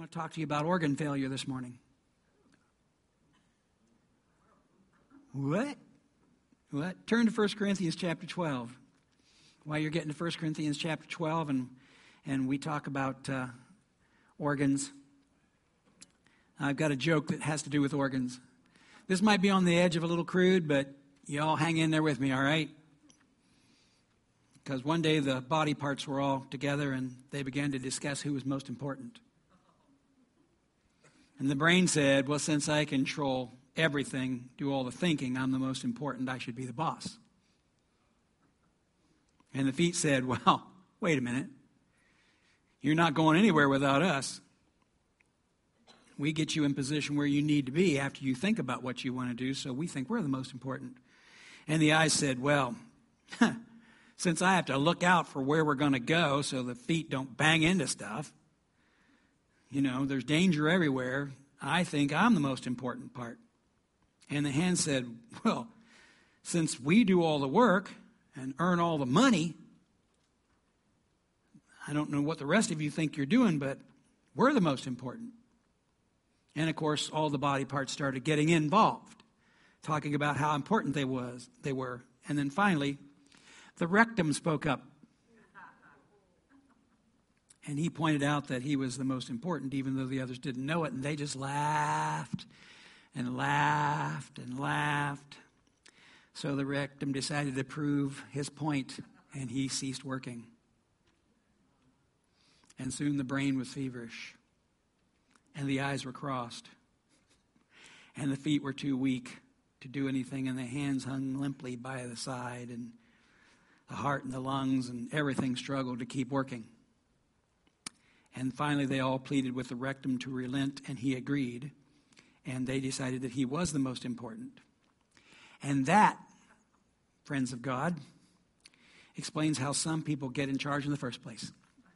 want to talk to you about organ failure this morning. What? Turn to 1 Corinthians chapter 12. While you're getting to 1 Corinthians chapter 12 and we talk about organs, I've got a joke that has to do with organs. This might be on the edge of a little crude, but you all hang in there with me, all right? Because one day the body parts were all together and they began to discuss who was most important. And the brain said, well, since I control everything, do all the thinking, I'm the most important, I should be the boss. And the feet said, well, wait a minute. You're not going anywhere without us. We get you in position where you need to be after you think about what you want to do, so we think we're the most important. And the eyes said, well, since I have to look out for where we're going to go so the feet don't bang into stuff, there's danger everywhere, I think I'm the most important part. And the hand said, well, since we do all the work and earn all the money, I don't know what the rest of you think you're doing, but we're the most important. And, of course, all the body parts started getting involved, talking about how important they were. And then finally, the rectum spoke up. And he pointed out that he was the most important, even though the others didn't know it. And they just laughed and laughed and laughed. So the rectum decided to prove his point, and he ceased working. And soon the brain was feverish, and the eyes were crossed, and the feet were too weak to do anything, and the hands hung limply by the side, and the heart and the lungs and everything struggled to keep working. And finally, they all pleaded with the rectum to relent, and he agreed. And they decided that he was the most important. And that, friends of God, explains how some people get in charge in the first place.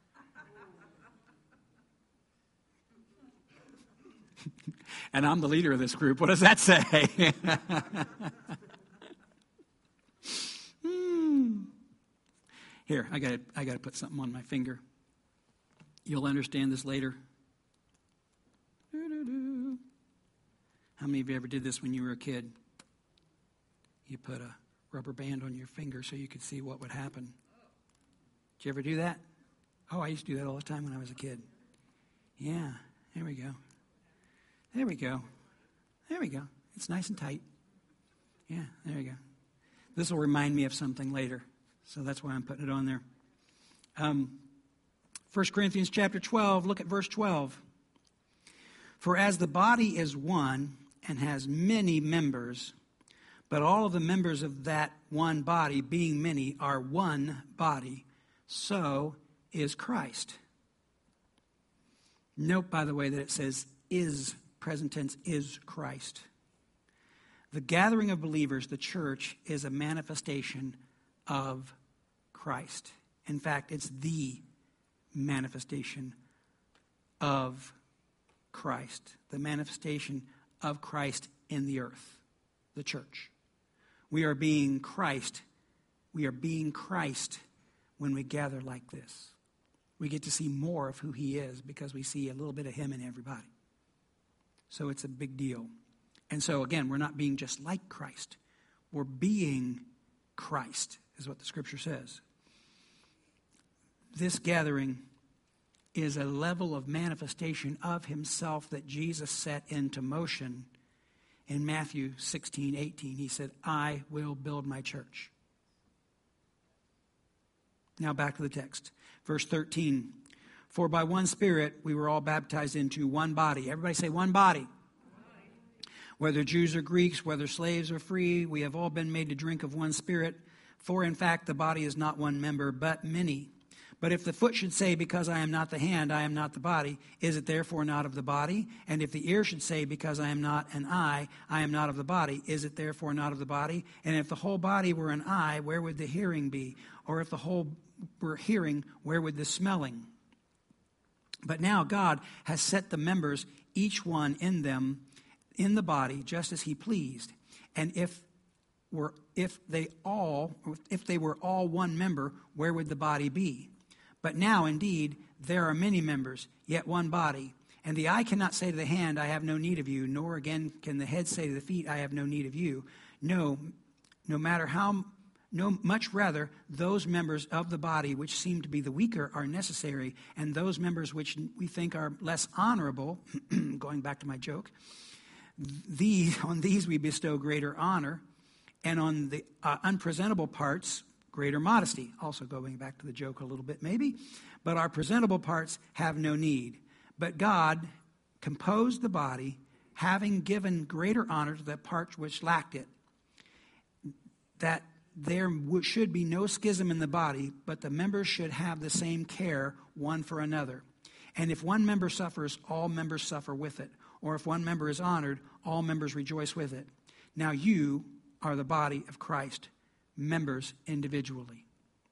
And I'm the leader of this group. What does that say? Here, I got to put something on my finger. You'll understand this later. How many of you ever did this when you were a kid? You put a rubber band on your finger so you could see what would happen. Did you ever do that? Oh, I used to do that all the time when I was a kid. Yeah, there we go. There we go. There we go. It's nice and tight. Yeah, there we go. This will remind me of something later, so that's why I'm putting it on there. 1 Corinthians chapter 12, look at verse 12. For as the body is one and has many members, but all of the members of that one body, being many, are one body, so is Christ. Note, by the way, that it says is, present tense, is Christ. The gathering of believers, the church, is a manifestation of Christ. In fact, it's the manifestation of Christ. The manifestation of Christ in the earth, the church. We are being Christ. We are being Christ when we gather like this. We get to see more of who he is because we see a little bit of him in everybody. So it's a big deal. And so again, we're not being just like Christ. We're being Christ, is what the scripture says. This gathering is a level of manifestation of himself that Jesus set into motion in Matthew 16:18. He said, I will build my church. Now back to the text. Verse 13. For by one Spirit we were all baptized into one body. Everybody say one body. Whether Jews or Greeks, whether slaves or free, we have all been made to drink of one Spirit. For in fact the body is not one member, but many. But if the foot should say, because I am not the hand, I am not the body, is it therefore not of the body? And if the ear should say, because I am not an eye, I am not of the body, is it therefore not of the body? And if the whole body were an eye, where would the hearing be? Or if the whole were hearing, where would the smelling? But now God has set the members, each one in them, in the body, just as he pleased. And if they were all one member, where would the body be? But now, indeed, there are many members, yet one body. And the eye cannot say to the hand, I have no need of you, nor again can the head say to the feet, I have no need of you. No, much rather, those members of the body which seem to be the weaker are necessary, and those members which we think are less honorable, going back to my joke, on these we bestow greater honor, and on the unpresentable parts, greater modesty. Also going back to the joke a little bit maybe. But our presentable parts have no need. But God composed the body, having given greater honor to the parts which lacked it, that there should be no schism in the body, but the members should have the same care one for another. And if one member suffers, all members suffer with it. Or if one member is honored, all members rejoice with it. Now you are the body of Christ, members individually.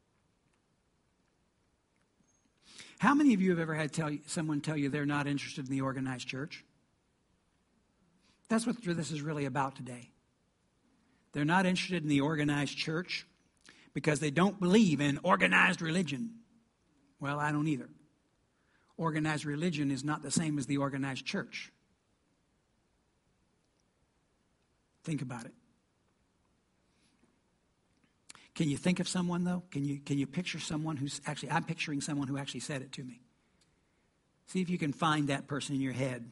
How many of you have ever had someone tell you they're not interested in the organized church? That's what this is really about today. They're not interested in the organized church because they don't believe in organized religion. Well, I don't either. Organized religion is not the same as the organized church. Think about it. Can you think of someone, though? Can you picture someone who's actually, I'm picturing someone who actually said it to me. See if you can find that person in your head.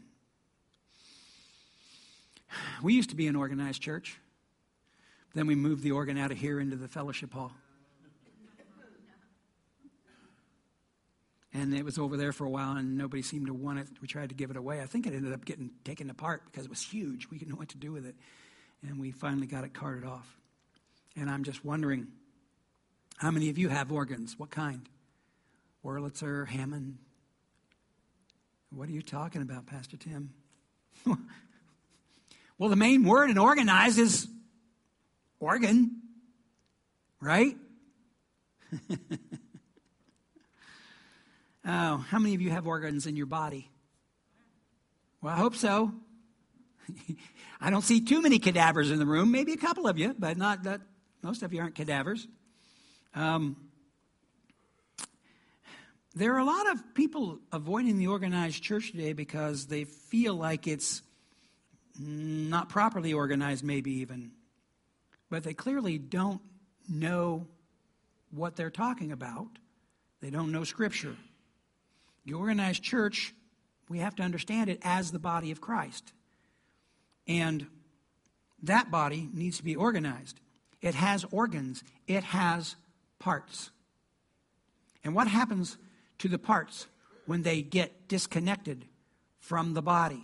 We used to be an organized church. Then we moved the organ out of here into the fellowship hall. And it was over there for a while, and nobody seemed to want it. We tried to give it away. I think it ended up getting taken apart because it was huge. We didn't know what to do with it. And we finally got it carted off. And I'm just wondering, how many of you have organs? What kind? Wurlitzer, Hammond? What are you talking about, Pastor Tim? Well, the main word in organized is organ, right? Oh, how many of you have organs in your body? Well, I hope so. I don't see too many cadavers in the room. Maybe a couple of you, but not that. Most of you aren't cadavers. There are a lot of people avoiding the organized church today because they feel like it's not properly organized, maybe even. But they clearly don't know what they're talking about. They don't know Scripture. The organized church, we have to understand it as the body of Christ. And that body needs to be organized. It has organs. It has parts. And what happens to the parts when they get disconnected from the body?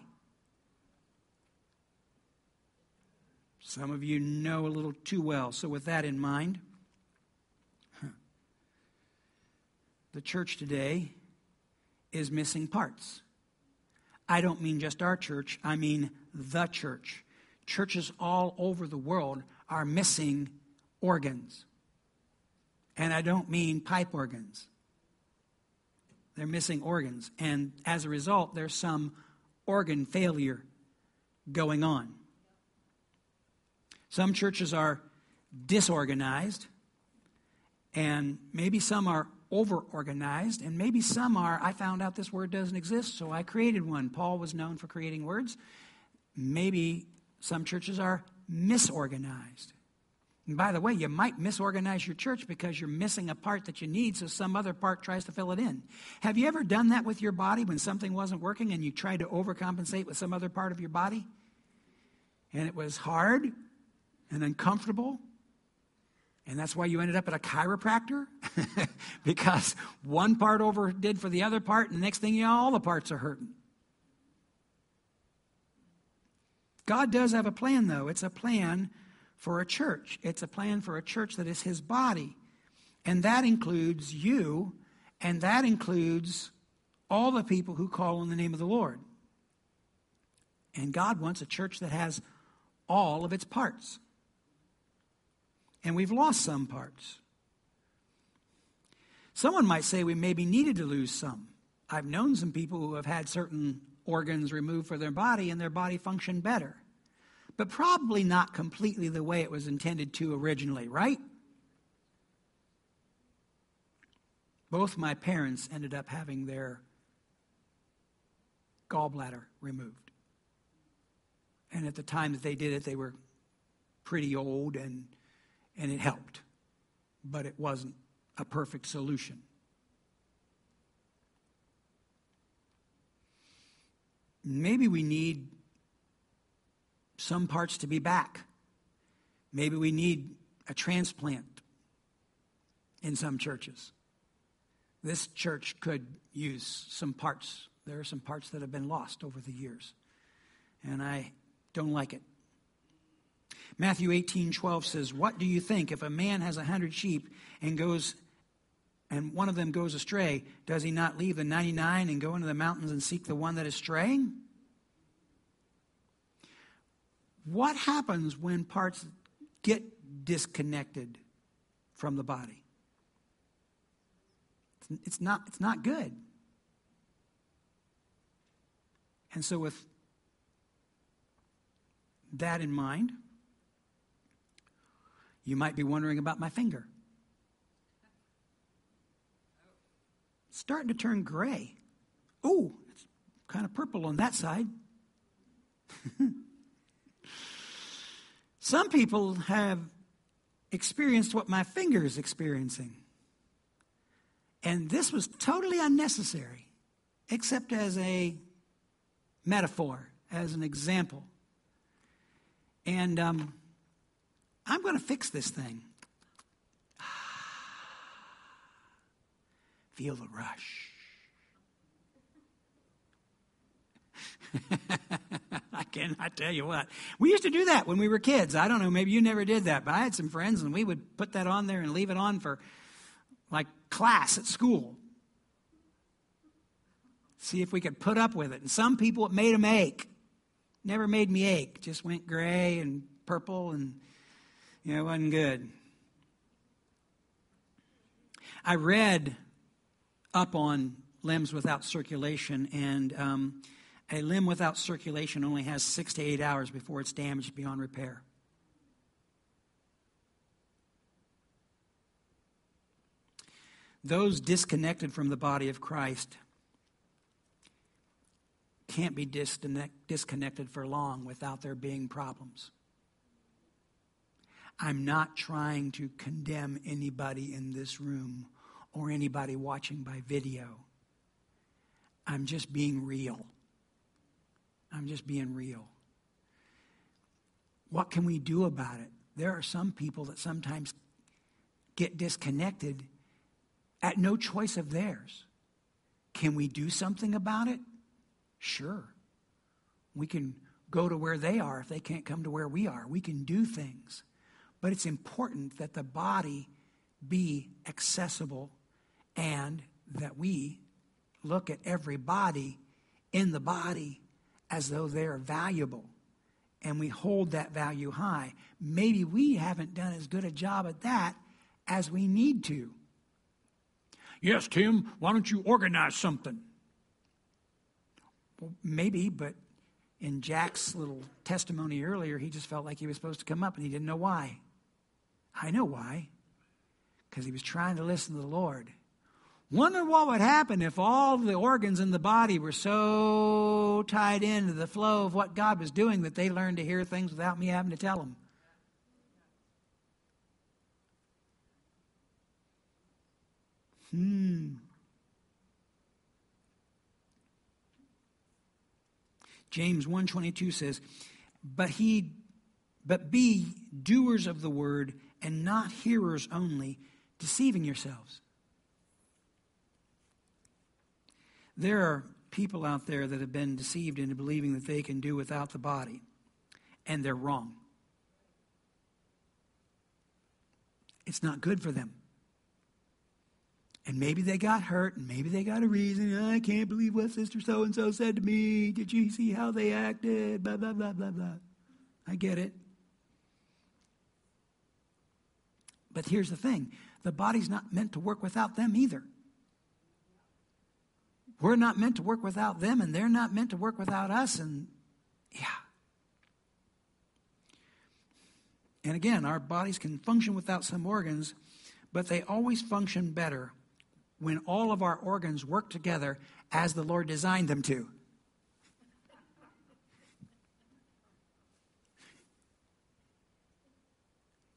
Some of you know a little too well. So with that in mind, the church today is missing parts. I don't mean just our church. I mean the church. Churches all over the world are missing organs. And I don't mean pipe organs. They're missing organs. And as a result, there's some organ failure going on. Some churches are disorganized, and maybe some are over-organized, and maybe some are, I found out this word doesn't exist, so I created one. Paul was known for creating words. Maybe some churches are misorganized. And by the way, you might misorganize your church because you're missing a part that you need, so some other part tries to fill it in. Have you ever done that with your body when something wasn't working and you tried to overcompensate with some other part of your body? And it was hard and uncomfortable. And that's why you ended up at a chiropractor? Because one part overdid for the other part, and the next thing you know, all the parts are hurting. God does have a plan, though. It's a plan for a church. It's a plan for a church that is His body. And that includes you, and that includes all the people who call on the name of the Lord. And God wants a church that has all of its parts. And we've lost some parts. Someone might say we maybe needed to lose some. I've known some people who have had certain organs removed from their body and their body functioned better. But probably not completely the way it was intended to originally, right? Both my parents ended up having their gallbladder removed. And at the time that they did it, they were pretty old, and it helped. But it wasn't a perfect solution. Maybe we need some parts to be back. Maybe we need a transplant in some churches. This church could use some parts. There are some parts that have been lost over the years, and I don't like it. Matthew 18:12 says, "What do you think? If a man has 100 sheep and one of them goes astray, does he not leave the 99 and go into the mountains and seek the one that is straying?" What happens when parts get disconnected from the body? It's not good. And so with that in mind, you might be wondering about my finger. It's starting to turn gray. Oh, it's kind of purple on that side. Some people have experienced what my finger is experiencing. And this was totally unnecessary, except as a metaphor, as an example. And I'm going to fix this thing. Feel the rush. I tell you what. We used to do that when we were kids. I don't know, maybe you never did that, but I had some friends and we would put that on there and leave it on for like class at school. See if we could put up with it. And some people, it made them ache. Never made me ache. Just went gray and purple and, it wasn't good. I read up on limbs without circulation, and a limb without circulation only has 6 to 8 hours before it's damaged beyond repair. Those disconnected from the body of Christ can't be disconnected for long without there being problems. I'm not trying to condemn anybody in this room or anybody watching by video. I'm just being real. What can we do about it? There are some people that sometimes get disconnected at no choice of theirs. Can we do something about it? Sure. We can go to where they are if they can't come to where we are. We can do things. But it's important that the body be accessible and that we look at every body in the body as though they're valuable, and we hold that value high. Maybe we haven't done as good a job at that as we need to. Yes, Tim, why don't you organize something? Well, maybe, but in Jack's little testimony earlier, he just felt like he was supposed to come up, and he didn't know why. I know why. Because he was trying to listen to the Lord. Wonder what would happen if all the organs in the body were so tied into the flow of what God was doing that they learned to hear things without me having to tell them. James 1:22 says, but be doers of the word and not hearers only, deceiving yourselves. There are people out there that have been deceived into believing that they can do without the body, and they're wrong. It's not good for them. And maybe they got hurt, and maybe they got a reason. I can't believe what Sister so-and-so said to me. Did you see how they acted? Blah, blah, blah, blah, blah. I get it. But here's the thing. The body's not meant to work without them either. We're not meant to work without them, and they're not meant to work without us. And And again, our bodies can function without some organs, but they always function better when all of our organs work together as the Lord designed them to.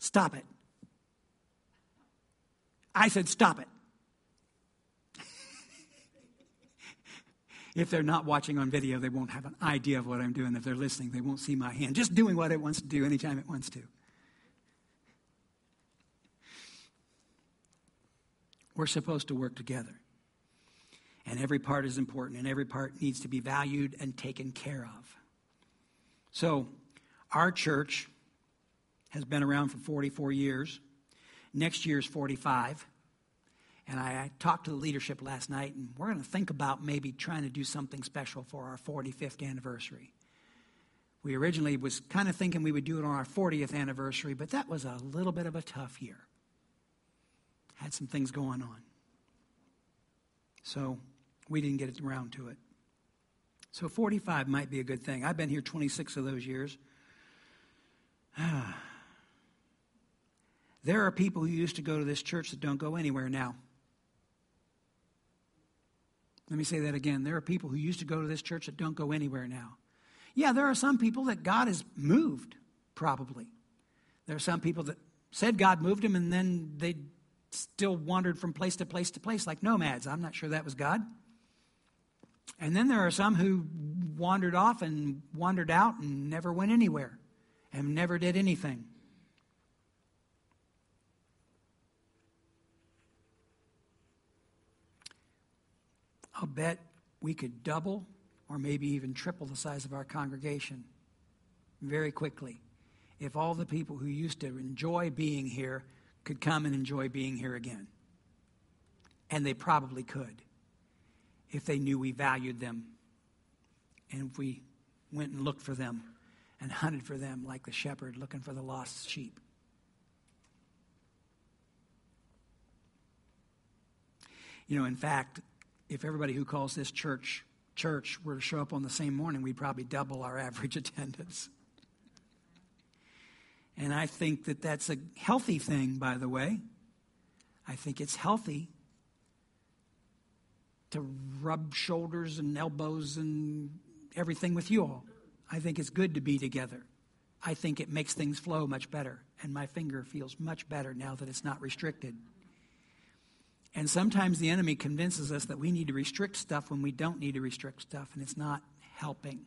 Stop it. I said, stop it. If they're not watching on video, they won't have an idea of what I'm doing. If they're listening, they won't see my hand just doing what it wants to do anytime it wants to. We're supposed to work together. And every part is important, and every part needs to be valued and taken care of. So, our church has been around for 44 years. Next year's 45. And I talked to the leadership last night, and we're going to think about maybe trying to do something special for our 45th anniversary. We originally was kind of thinking we would do it on our 40th anniversary, but that was a little bit of a tough year. Had some things going on. So we didn't get around to it. So 45 might be a good thing. I've been here 26 of those years. There are people who used to go to this church that don't go anywhere now. Let me say that again. There are people who used to go to this church that don't go anywhere now. Yeah, there are some people that God has moved, probably. There are some people that said God moved them, and then they still wandered from place to place to place like nomads. I'm not sure that was God. And then there are some who wandered off and wandered out and never went anywhere and never did anything. I'll bet we could double or maybe even triple the size of our congregation very quickly if all the people who used to enjoy being here could come and enjoy being here again. And they probably could if they knew we valued them and if we went and looked for them and hunted for them like the shepherd looking for the lost sheep. You know, in fact, if everybody who calls this church were to show up on the same morning, we'd probably double our average attendance. And I think that that's a healthy thing, by the way. I think it's healthy to rub shoulders and elbows and everything with you all. I think it's good to be together. I think it makes things flow much better. And my finger feels much better now that it's not restricted. And sometimes the enemy convinces us that we need to restrict stuff when we don't need to restrict stuff, and it's not helping.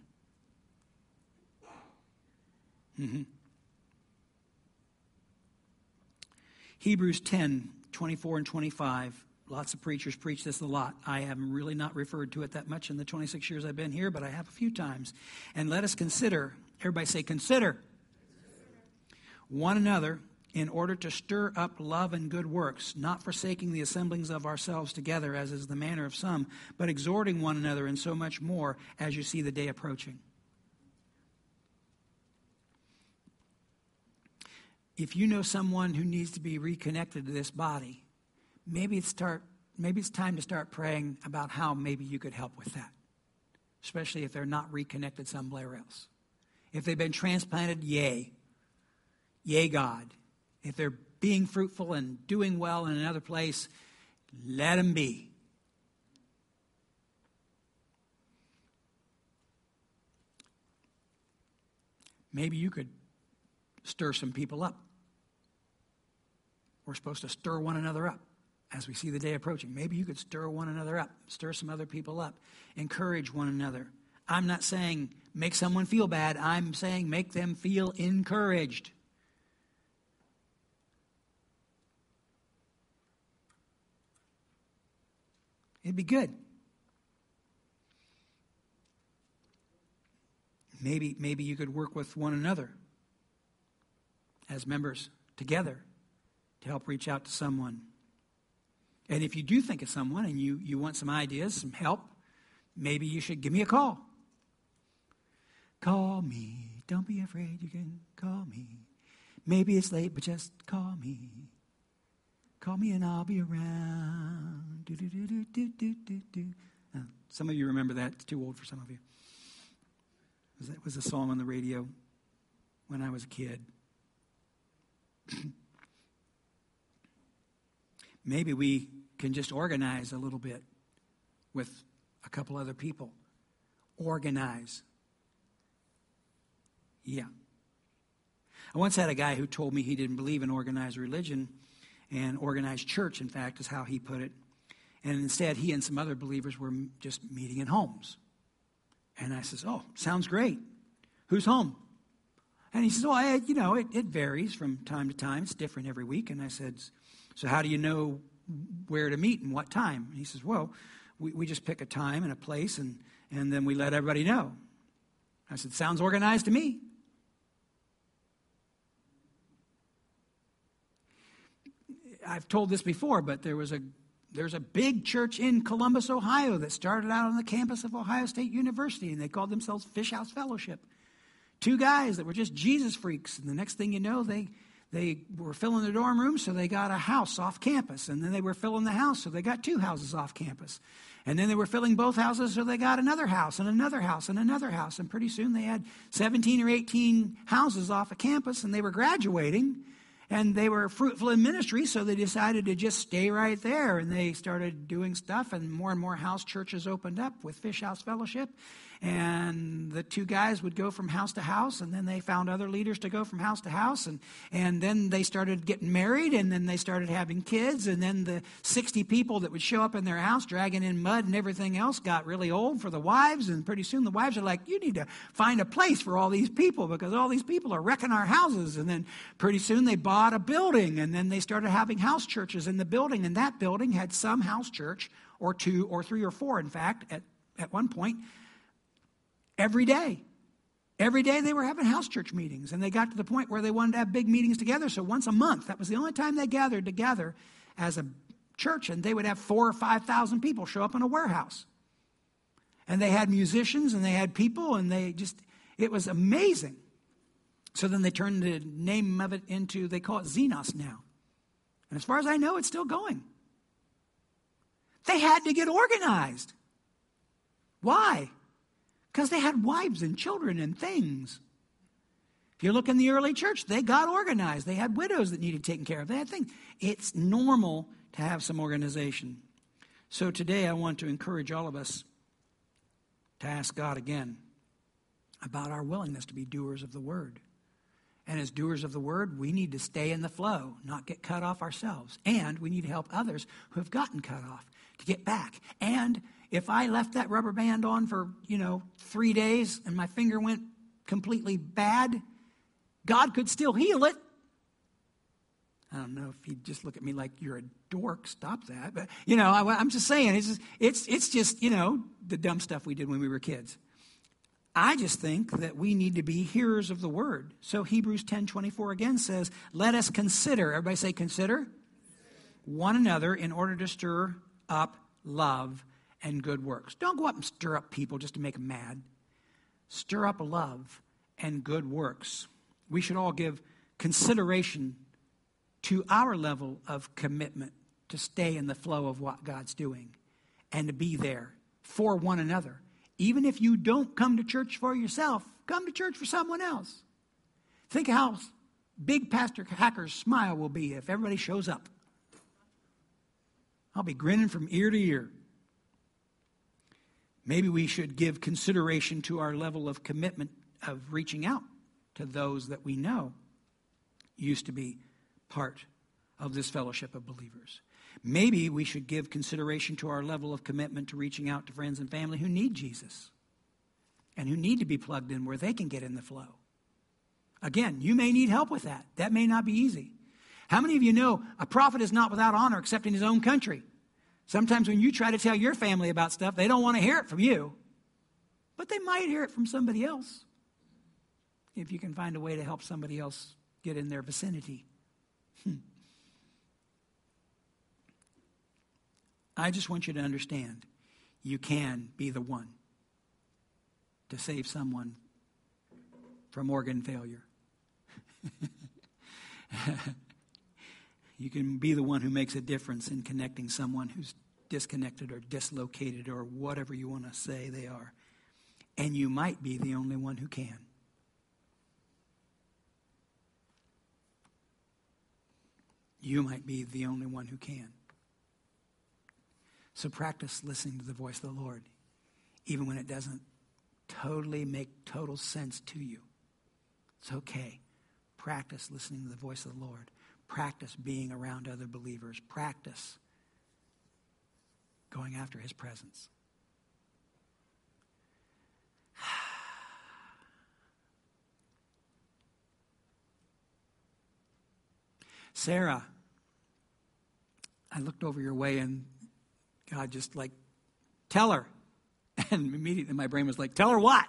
Hebrews 10, 24 and 25. Lots of preachers preach this a lot. I have really not referred to it that much in the 26 years I've been here, but I have a few times. And let us consider, everybody say consider, one another in order to stir up love and good works, not forsaking the assemblings of ourselves together, as is the manner of some, but exhorting one another, and so much more as you see the day approaching. If you know someone who needs to be reconnected to this body, maybe it's time to start praying about how maybe you could help with that, especially if they're not reconnected somewhere else. If they've been transplanted, yay. Yay, God. If they're being fruitful and doing well in another place, let them be. Maybe you could stir some people up. We're supposed to stir one another up as we see the day approaching. Maybe you could stir one another up, stir some other people up, encourage one another. I'm not saying make someone feel bad. I'm saying make them feel encouraged. It'd be good. Maybe you could work with one another as members together to help reach out to someone. And if you do think of someone and you want some ideas, some help, maybe you should give me a call. Call me. Don't be afraid. You can call me. Maybe it's late, but just call me. Call me and I'll be around. Do, do, do, do, do, do, do, do. Some of you remember that. It's too old for some of you. It was a song on the radio when I was a kid. Maybe we can just organize a little bit with a couple other people. Organize. Yeah. I once had a guy who told me he didn't believe in organized religion, and organized church, in fact, is how he put it. And instead, he and some other believers were just meeting in homes. And I says, oh, sounds great. Whose home? And he says, well, it varies from time to time. It's different every week. And I said, so how do you know where to meet and what time? And he says, well, we just pick a time and a place, and then we let everybody know. I said, sounds organized to me. I've told this before, but there's a big church in Columbus, Ohio that started out on the campus of Ohio State University, and they called themselves Fish House Fellowship. 2 guys that were just Jesus freaks, and the next thing you know, they were filling the dorm room, so they got a house off campus, and then they were filling the house, so they got 2 houses off campus. And then they were filling both houses, so they got another house and another house and another house, and pretty soon they had 17 or 18 houses off of campus, and they were graduating. And they were fruitful in ministry, so they decided to just stay right there. And they started doing stuff, and more house churches opened up with Fish House Fellowship. And the 2 guys would go from house to house, and then they found other leaders to go from house to house. And then they started getting married, and then they started having kids. And then the 60 people that would show up in their house dragging in mud and everything else got really old for the wives. And pretty soon the wives are like, you need to find a place for all these people because all these people are wrecking our houses. And then pretty soon they bought a building, and then they started having house churches in the building. And that building had some house church, or 2 or 3 or 4, in fact, at one point. Every day they were having house church meetings, and they got to the point where they wanted to have big meetings together. So once a month, that was the only time they gathered together as a church, and they would have 4,000 or 5,000 people show up in a warehouse. And they had musicians, and they had people, and it was amazing. So then they turned the name of it into, they call it Xenos now. And as far as I know, it's still going. They had to get organized. Why? Because they had wives and children and things. If you look in the early church, they got organized. They had widows that needed taken care of. They had things. It's normal to have some organization. So today I want to encourage all of us to ask God again about our willingness to be doers of the word. And as doers of the word, we need to stay in the flow, not get cut off ourselves. And we need to help others who have gotten cut off to get back. And if I left that rubber band on for, 3 days and my finger went completely bad, God could still heal it. I don't know if he'd just look at me like, you're a dork, stop that. But, I'm just saying, it's just, the dumb stuff we did when we were kids. I just think that we need to be hearers of the word. So Hebrews 10:24 again says, let us consider, everybody say consider, one another in order to stir up love and good works. Don't go up and stir up people just to make them mad. Stir up love and good works. We should all give consideration to our level of commitment to stay in the flow of what God's doing and to be there for one another. Even if you don't come to church for yourself, come to church for someone else. Think how big Pastor Hacker's smile will be if everybody shows up. I'll be grinning from ear to ear. Maybe we should give consideration to our level of commitment of reaching out to those that we know used to be part of this fellowship of believers. Maybe we should give consideration to our level of commitment to reaching out to friends and family who need Jesus and who need to be plugged in where they can get in the flow. Again, you may need help with that. That may not be easy. How many of you know a prophet is not without honor except in his own country? Sometimes when you try to tell your family about stuff, they don't want to hear it from you. But they might hear it from somebody else if you can find a way to help somebody else get in their vicinity. I just want you to understand, you can be the one to save someone from organ failure. You can be the one who makes a difference in connecting someone who's disconnected or dislocated or whatever you want to say they are. And you might be the only one who can. You might be the only one who can. So practice listening to the voice of the Lord, even when it doesn't totally make total sense to you. It's okay. Practice listening to the voice of the Lord. Practice being around other believers. Practice going after his presence. Sarah, I looked over your way and God just like, tell her. And immediately my brain was like, tell her what?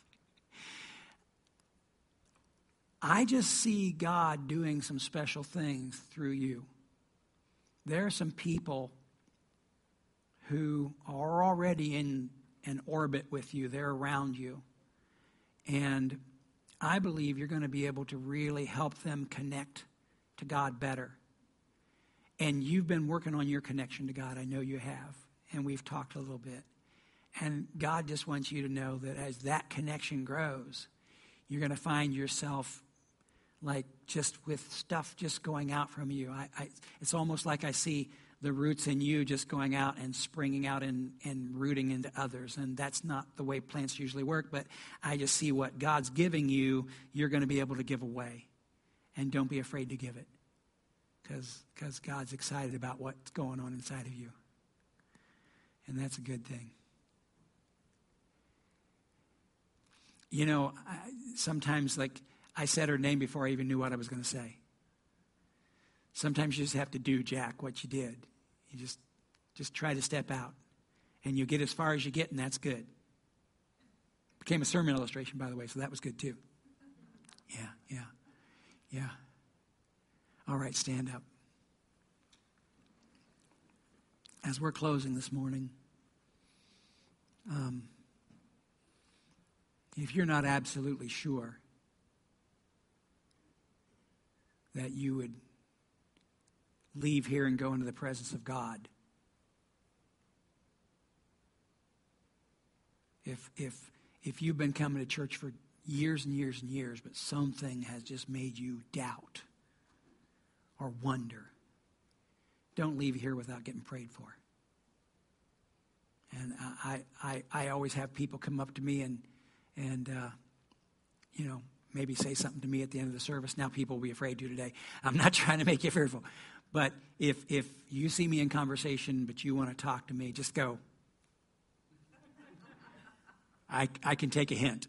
I just see God doing some special things through you. There are some people who are already in an orbit with you. They're around you. And I believe you're going to be able to really help them connect to God better. And you've been working on your connection to God. I know you have. And we've talked a little bit. And God just wants you to know that as that connection grows, you're going to find yourself like just with stuff just going out from you. It's almost like I see the roots in you just going out and springing out and rooting into others. And that's not the way plants usually work, but I just see what God's giving you, you're going to be able to give away. And don't be afraid to give it, because God's excited about what's going on inside of you. And that's a good thing. You know, sometimes, like, I said her name before I even knew what I was going to say. Sometimes you just have to do, Jack, what you did. You just try to step out. And you get as far as you get, and that's good. Became a sermon illustration, by the way, so that was good too. Yeah. All right, stand up. As we're closing this morning, if you're not absolutely sure that you would leave here and go into the presence of God, if you've been coming to church for years and years and years, but something has just made you doubt or wonder, don't leave here without getting prayed for. And I always have people come up to me and maybe say something to me at the end of the service. Now people will be afraid to today. I'm not trying to make you fearful. But if you see me in conversation but you want to talk to me, just go. I can take a hint.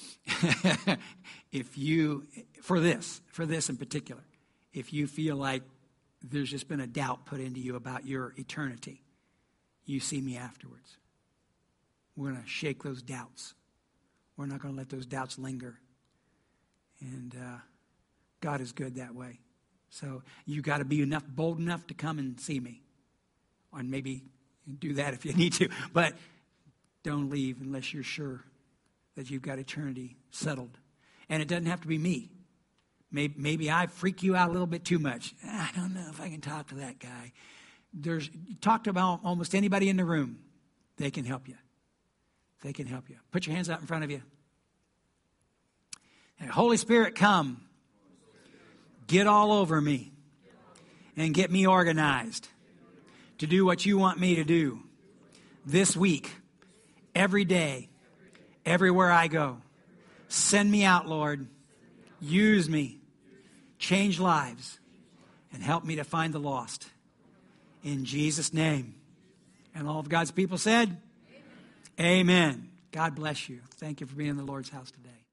For this in particular, if you feel like there's just been a doubt put into you about your eternity, you see me afterwards. We're going to shake those doubts. We're not going to let those doubts linger. And God is good that way. So you got to be bold enough to come and see me. Or maybe do that if you need to. But don't leave unless you're sure that you've got eternity settled. And it doesn't have to be me. Maybe I freak you out a little bit too much. I don't know if I can talk to that guy. Talk to about almost anybody in the room. They can help you. They can help you. Put your hands out in front of you. And Holy Spirit, come. Get all over me. And get me organized to do what you want me to do this week, every day, everywhere I go. Send me out, Lord. Use me. Change lives. And help me to find the lost. In Jesus' name. And all of God's people said, Amen. God bless you. Thank you for being in the Lord's house today.